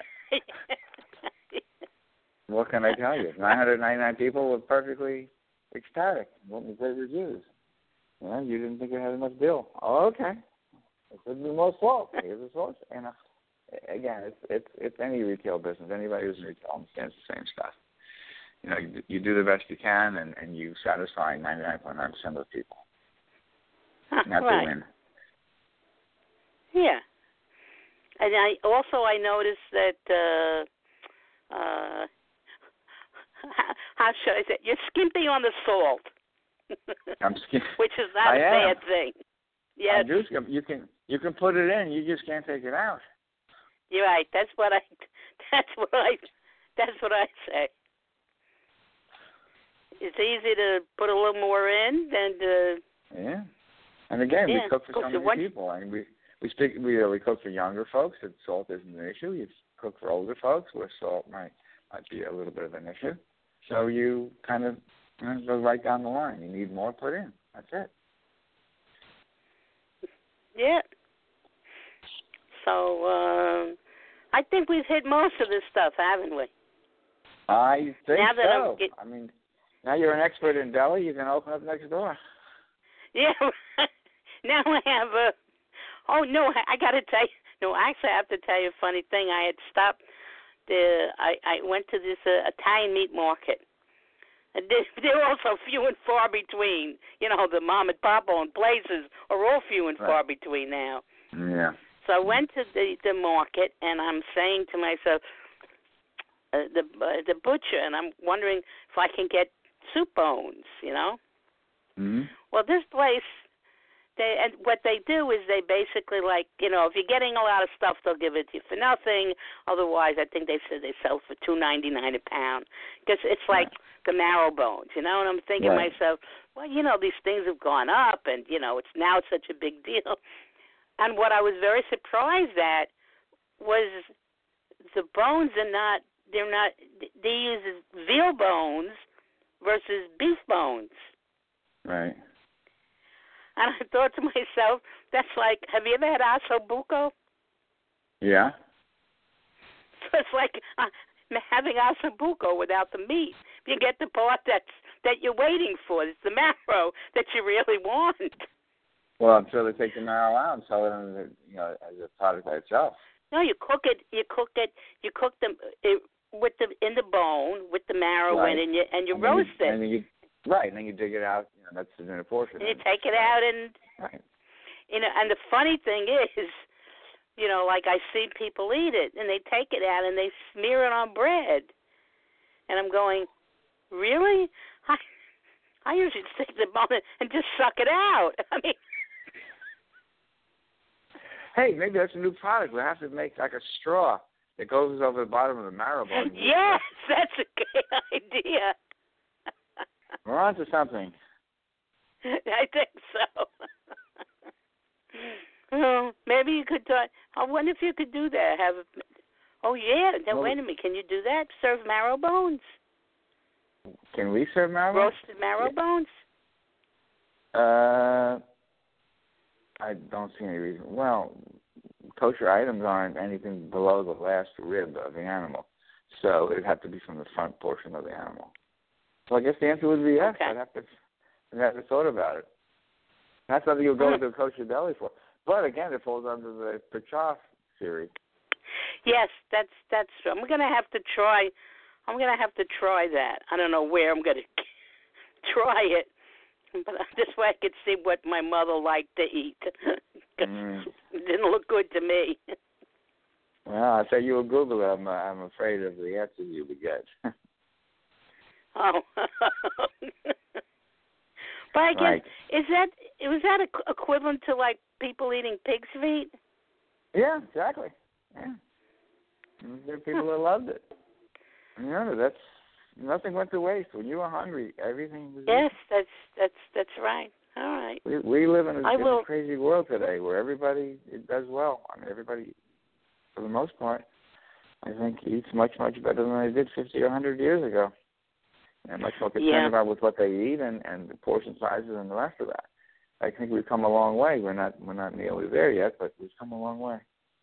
What can I tell you? nine hundred ninety-nine people were perfectly ecstatic. What was great reviews? You know, you didn't think it had enough bill. Oh, okay. It could be more salt. Here's the sauce. And uh, again, it's it's it's any retail business. Anybody who's in retail understands the same stuff. You know, you, you do the best you can, and, and you satisfy ninety-nine point nine percent of the people. Huh, Not right. to win. Yeah. And I also I noticed that. Uh, uh, How should I say? You're skimpy on the salt. I'm skimpy. Which is not I a am. bad thing. Yes. I do. You can you can put it in. You just can't take it out. You're right. That's what I. That's what I. That's what I say. It's easy to put a little more in than to. Yeah. And again, yeah. we cook for Cook so for many one... people. I mean, we we speak. We uh, we cook for younger folks. That salt isn't an issue. You cook for older folks, where salt might might be a little bit of an issue. So you kind of you know, go right down the line. You need more, put in. That's it. Yeah. So um, I think we've hit most of this stuff, haven't we? I think now that so. I'm get... I mean, now you're an expert in deli. You can open up next door. Yeah. Now I have a. Oh no! I, I got to tell you. No, actually, I have to tell you a funny thing. I had stopped. The I, I went to this uh, Italian meat market. And they, they're also few and far between. You know, the mom and pop owned places are all few and right. far between now. Yeah. So I went to the, the market, and I'm saying to myself, uh, the uh, the butcher, and I'm wondering if I can get soup bones, you know? Mm-hmm. Well, this place, they and what they do is they basically, like, you know, if you're getting a lot of stuff, they'll give it to you for nothing. Otherwise, I think they said they sell for two ninety-nine a pound. Because it's like right. the marrow bones, you know? And I'm thinking right. to myself, well, you know, these things have gone up, and, you know, it's now it's such a big deal. And what I was very surprised at was the bones are not, they're not, they use veal bones versus beef bones. Right. And I thought to myself, that's like, have you ever had osso buco? Yeah. So it's like uh, having osso buco without the meat. You get the part that's, that you're waiting for. It's the marrow that you really want. Well, I'm sure they take the marrow out and sell it as a, you know, as a product by itself. No, you cook it. You cook it. You cook them it, with the in the bone with the marrow right. in, and you and you and roast you, it. And then you, right, and then you dig it out. You know, that's the dinner portion. And you take it out, and right. you know. And the funny thing is, you know, like I see people eat it, and they take it out and they smear it on bread, and I'm going, really? I I usually just take the bone and just suck it out. I mean. Hey, maybe that's a new product. We'll have to make like a straw that goes over the bottom of the marrow bone. Yes, that's a good idea. We're on to something. I think so. Well, maybe you could. Uh, I wonder if you could do that. Have Oh, yeah. Now, Well, wait a minute. Can you do that? Serve marrow bones? Can we serve marrow? Roasted marrow yeah. bones? Uh, I don't see any reason. Well, kosher items aren't anything below the last rib of the animal, so it'd have to be from the front portion of the animal. So I guess the answer would be yes. Okay. I'd have to. I'd have to thought about it. That's something you'll go Mm. to a kosher deli for. But again, it falls under the Pechoff theory. Yes, that's that's true. I'm gonna have to try. I'm gonna have to try that. I don't know where I'm gonna try it, but this way I could see what my mother liked to eat. 'Cause Mm. it didn't look good to me. Well, I say you will Google it. I'm, uh, I'm afraid of the answers you would get. Oh. But I guess Right. is that was that equ- equivalent to like people eating pig's feet? Yeah, exactly. Yeah. There are people that loved it. Remember, that's nothing went to waste. When you were hungry, everything was. Yes, that's that's that's right. All right. We we live in a, I in will- a crazy world today where everybody it does well. I mean, everybody, for the most part, I think eats much much better than they did fifty or a hundred years ago. They're much more concerned Yeah. about with what they eat and, and the portion sizes and the rest of that. I think we've come a long way. We're not we're not nearly there yet, but we've come a long way.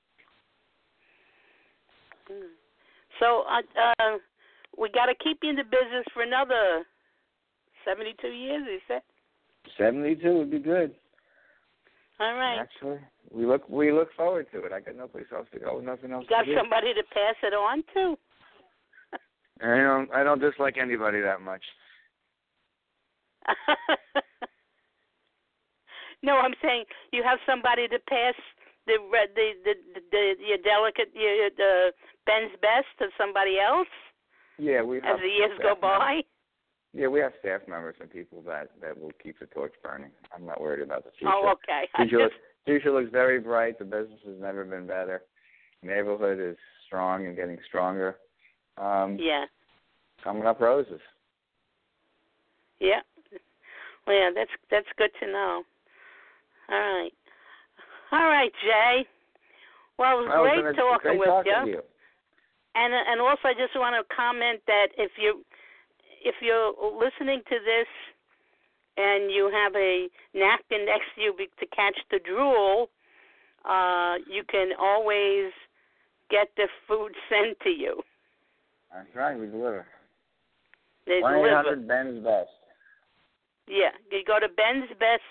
So uh, uh, we got to keep you in the business for another seventy-two years, you said? Seventy-two would be good. All right. Actually, we look we look forward to it. I got no place else to go. Nothing else You got to do. somebody to pass it on to? I don't I don't dislike anybody that much. No, I'm saying you have somebody to pass the the the, the, the your delicate your the Ben's best to somebody else Yeah, we have as the years staff go by. members. Yeah, we have staff members and people that, that will keep the torch burning. I'm not worried about the future. Oh, okay. I Future, just, looks, future looks very bright. The business has never been better. Neighborhood is strong and getting stronger. Um, yeah, Coming up roses. yeah. Well, yeah, that's that's good to know. All right, all right, Jay. Well, it was Well, great it's been a- talking great with talking you. to you. And and also, I just want to comment that if you if you're listening to this and you have a napkin next to you to catch the drool, uh, you can always get the food sent to you. That's right, we deliver. They one eight deliver. hundred Ben's Best. Yeah, you go to Ben's Best,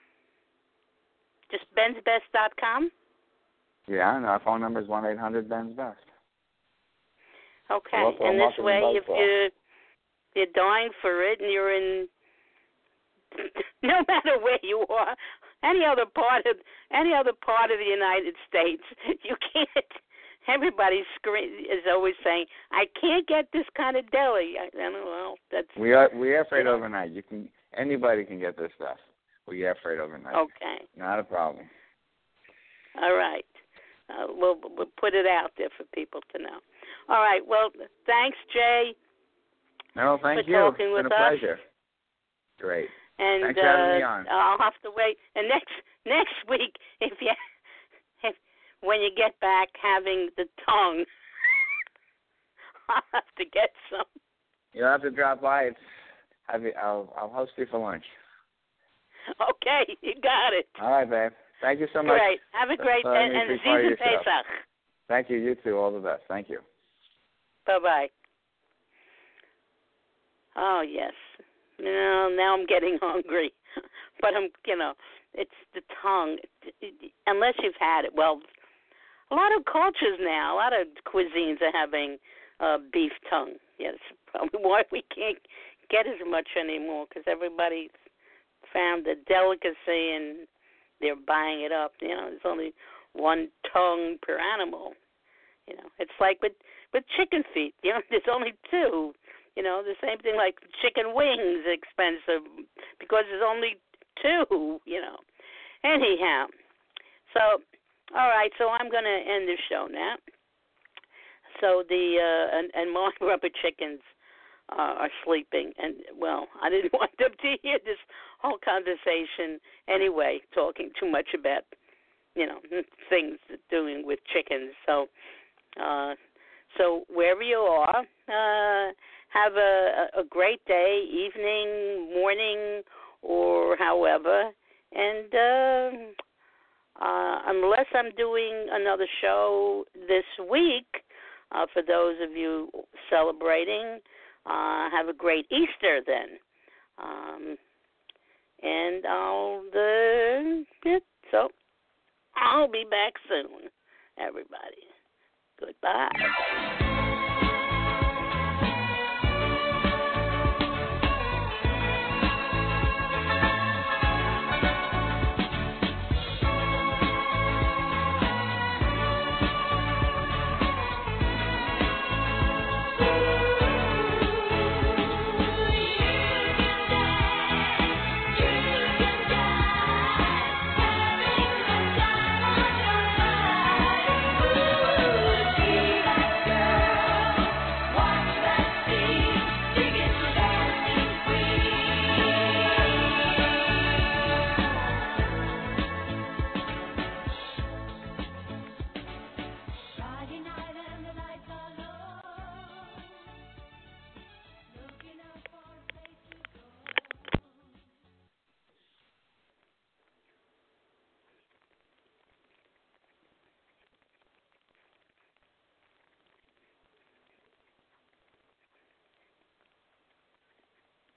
just bens best dot com. Yeah, and our phone number is one eight hundred Ben's Best. Okay, Local and this marketing way, buzz if call. you you're dying for it and you're in, no matter where you are, any other part of any other part of the United States, you can't. Everybody scream, is always saying, "I can't get this kind of deli." I, I don't know. Well, that's We are we air freight Yeah. overnight. You can anybody can get this stuff. We air freight overnight. okay. Not a problem. All right. Uh, we'll we'll put it out there for people to know. All right. Well, thanks, Jay. No, thank for you. talking It's with been a us. pleasure. Great. And Thanks for uh, having me on. I'll have to wait. And next next week, if you if, when you get back having the tongue, I'll have to get some. You'll have to drop by. It's have you, I'll I'll host you for lunch. Okay, you got it. All right, babe. Thank you so much. Great. Have a great for day. letting me And be part of Ziza your show. Pesach. Thank you. You too. All the best. Thank you. Bye-bye. Oh, yes. No, now I'm getting hungry. But I'm, you know, it's the tongue. Unless you've had it. Well, a lot of cultures now, a lot of cuisines are having uh, beef tongue. Yes, probably why we can't get as much anymore, because everybody's found the delicacy and they're buying it up. You know, there's only one tongue per animal. You know, it's like with with chicken feet. You know, there's only two. You know, the same thing like chicken wings expensive because there's only two. You know, anyhow. So, all right. So I'm going to end the show now. So the uh, and, and my rubber chickens uh, are sleeping, and well, I didn't want them to hear this whole conversation anyway, talking too much about, you know, things doing with chickens. So uh, so wherever you are, uh, have a, a great day, evening, morning, or however. And uh, uh, unless I'm doing another show this week, uh, for those of you celebrating, uh, have a great Easter then. Um, and I'll, uh, yeah, so I'll be back soon, everybody. Goodbye.